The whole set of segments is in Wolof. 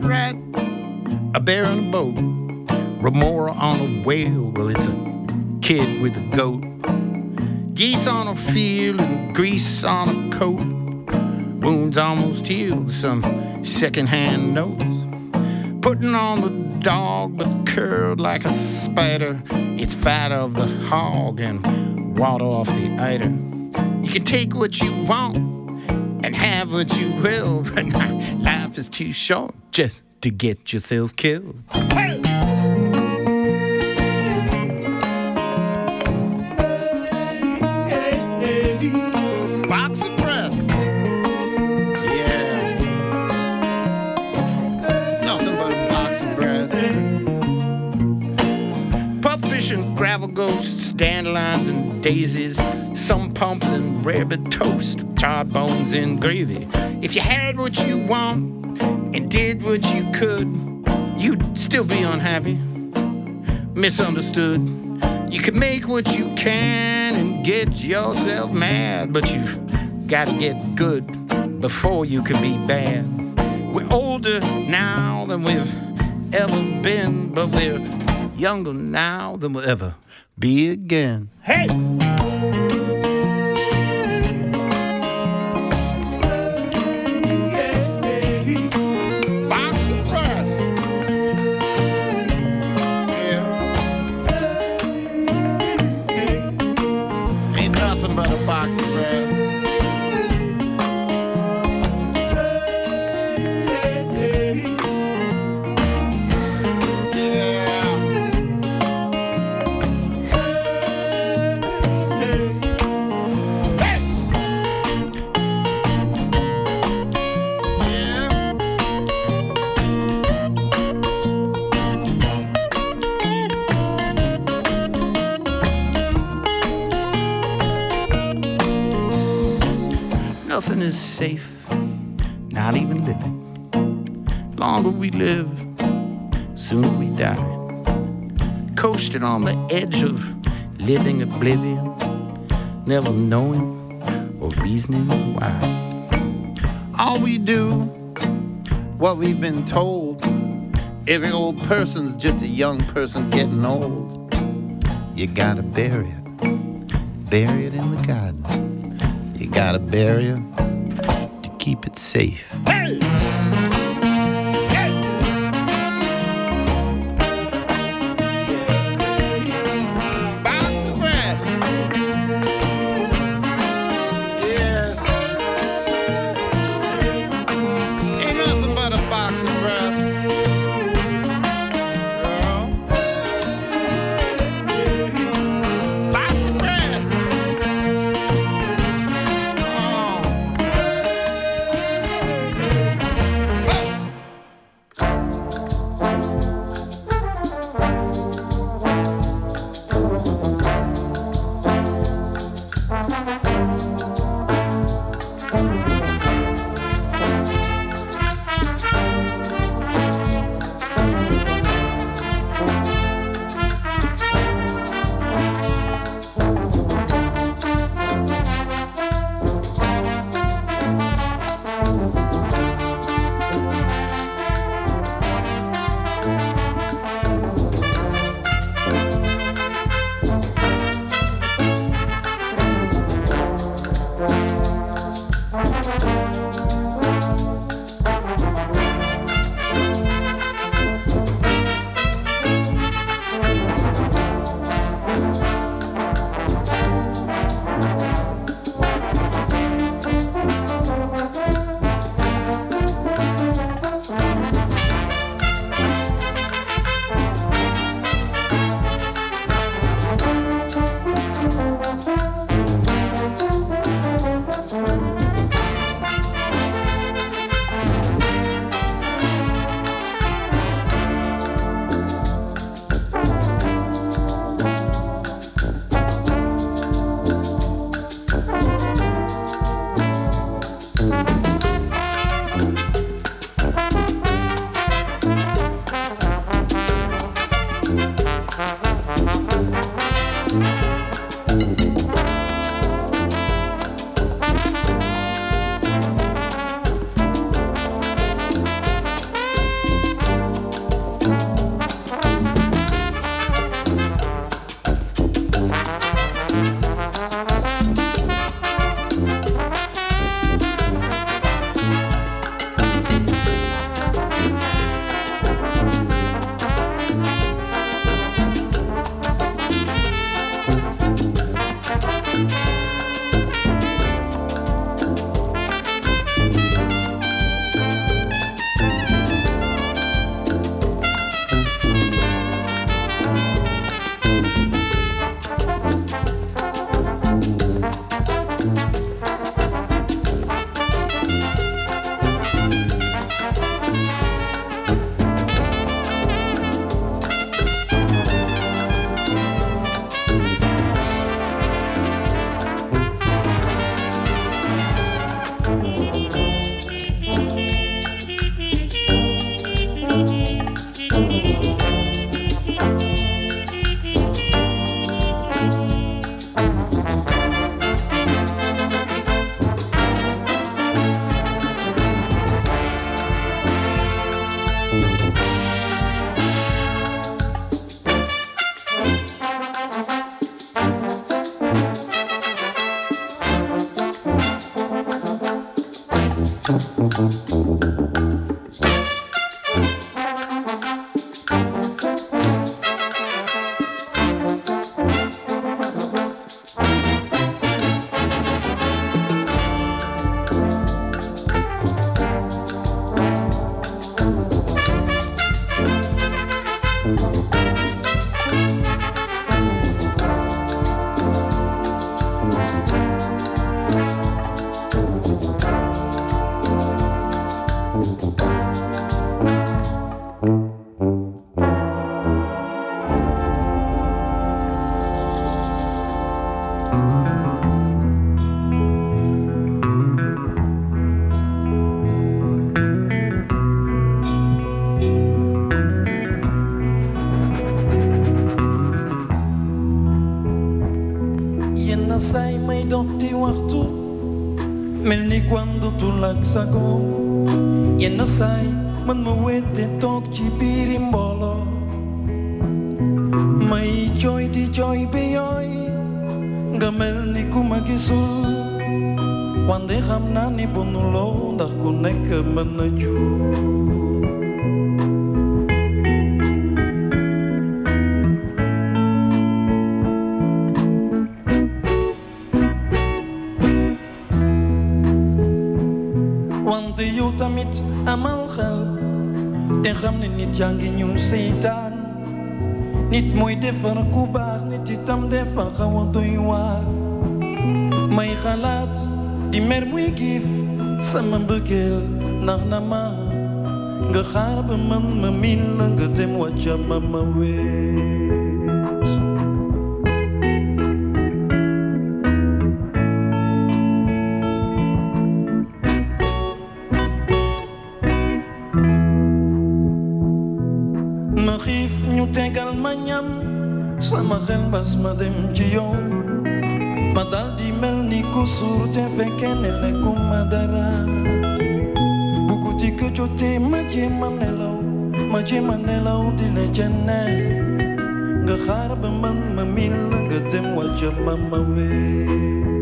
muskrat, a bear on a boat, remora on a whale, well, it's a kid with a goat. Geese on a field and grease on a coat. Wounds almost healed, some secondhand nose. Putting on the dog, but curled like a spider. It's fat of the hog and water off the eider. You can take what you want and have what you will, but life is too short just to get yourself killed. Hey! Box of breath. Yeah. Nothing but a box of breath. Pupfish and gravel ghosts, dandelions and daisies, some pumps and rarebit toast, charred bones and gravy. If you had what you want and did what you could, you'd still be unhappy, misunderstood. You can make what you can and get yourself mad, but you've got to get good before you can be bad. We're older now than we've ever been, but we're younger now than we'll ever be again. Hey! Box of breath. Nothing is safe, not even living. Longer we live, sooner we die. Coasting on the edge of living oblivion, never knowing or reasoning why. All we do, what we've been told. Every old person's just a young person getting old. You gotta bury it in the garden. You gotta bury it to keep it safe. Hey! yenn saay may dox di waxtu mel ni quando tu lagsagoo yenn saay man ma wéete toog ci biiri mbooloo may jooy di jooy bi yooy nga mel ni ku ma gisul wante xam naa ni bonuloo ndax ku nekk mën na juum wante yow tamit amal xel te xam ne nit yaa ngi ñu seytaan nit mooy defar ku baax nit itam defar xaw a doy waar may xalaat di mer muy giif sama mbëggeel ndax na ma nga xaar ba man ma miin la nga dem wàcca ma ma weet ma xiif ñu tegal ma ñam sama xel mbas ma dem ci yow ma dal di mel ni ku suur te fekke ne lekkuma dara bu guddi gi jotee ma jéem a nelaw di la jenne nga xaar ba man ma miin la nga dem wàcca ma ma weet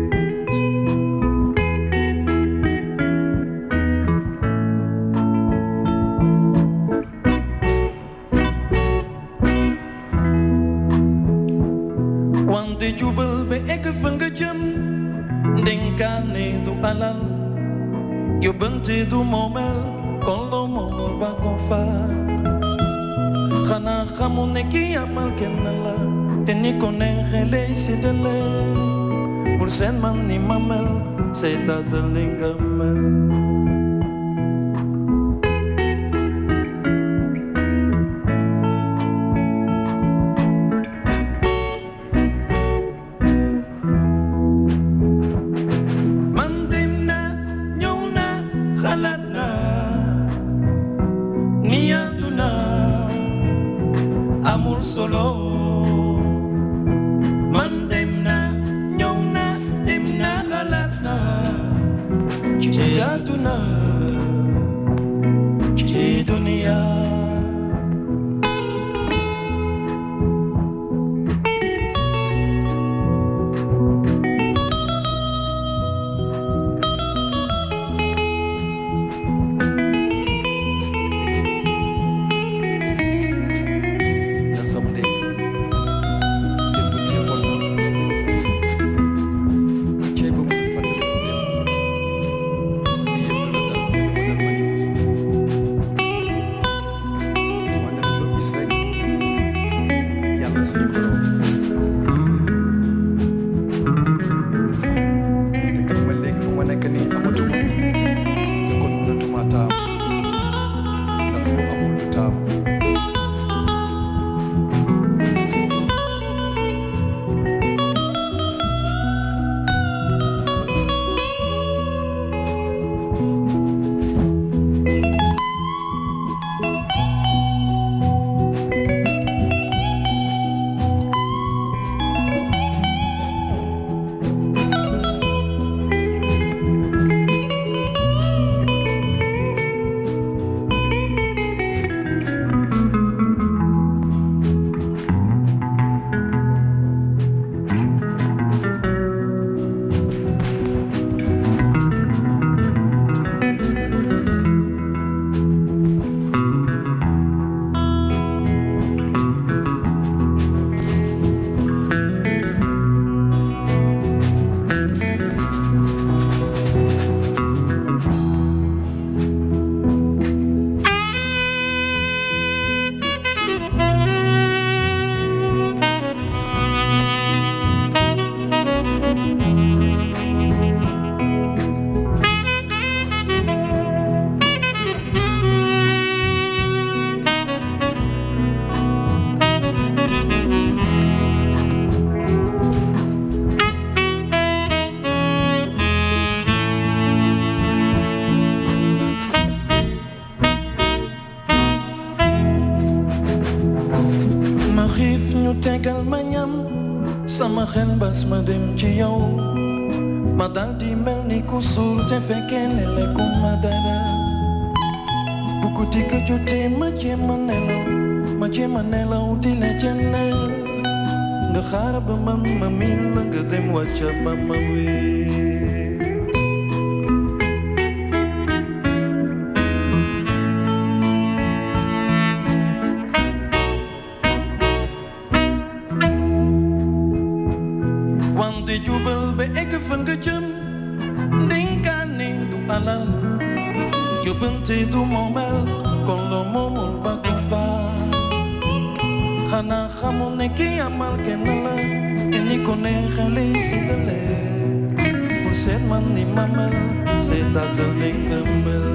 wante jubal ba egg fa nga jëm ndenkaane du alal yóbbante du moomeel kon loo moomul ba ko faa xanaa xamu ne kii amal kenn la te ni ko neexee lay séddale bul seen man ni ma mel seetaatal li nga mel amul solo man dem na ñëw na dem na xalaat na ci àdduna ci dunia tegal ma ñam sama xel bas ma dem ci yow ma dal di mel ni ku suur te fekkee ne lekkuma dara bu guddi ga jotee ma jéem a nelaw di la jëndal nga xaar ba man ma miin la nga dem wàcca ba ma wéer yóbbante du moomel kon loo moomul ba ko faa xanaa xamoon ne kii amal kenn la te ni ko neexale séddale pour seet man ni ma mel seetaatal ni nga mel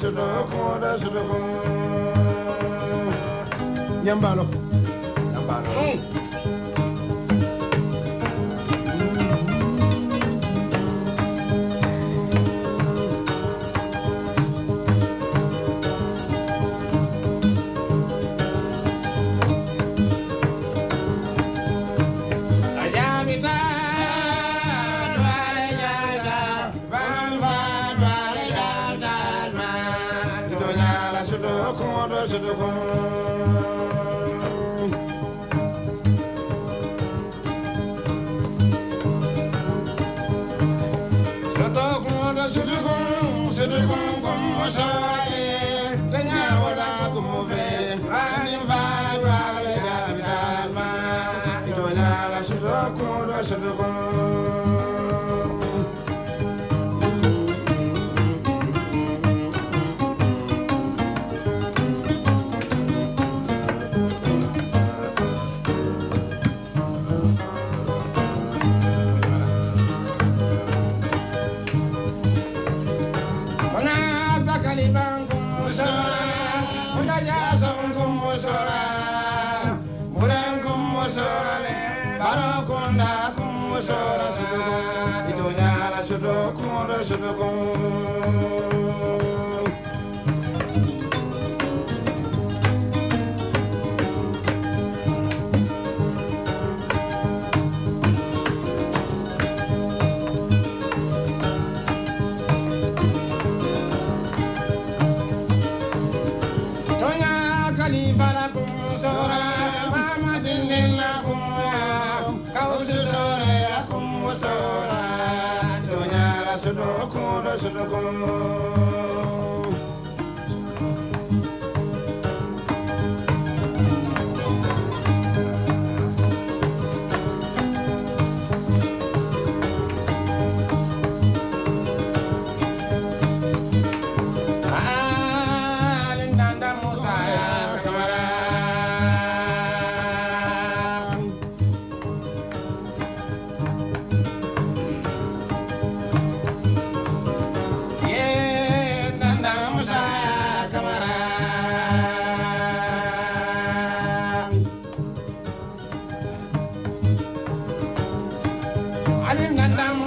Nyambalo. Nyambalo. Alim Nandam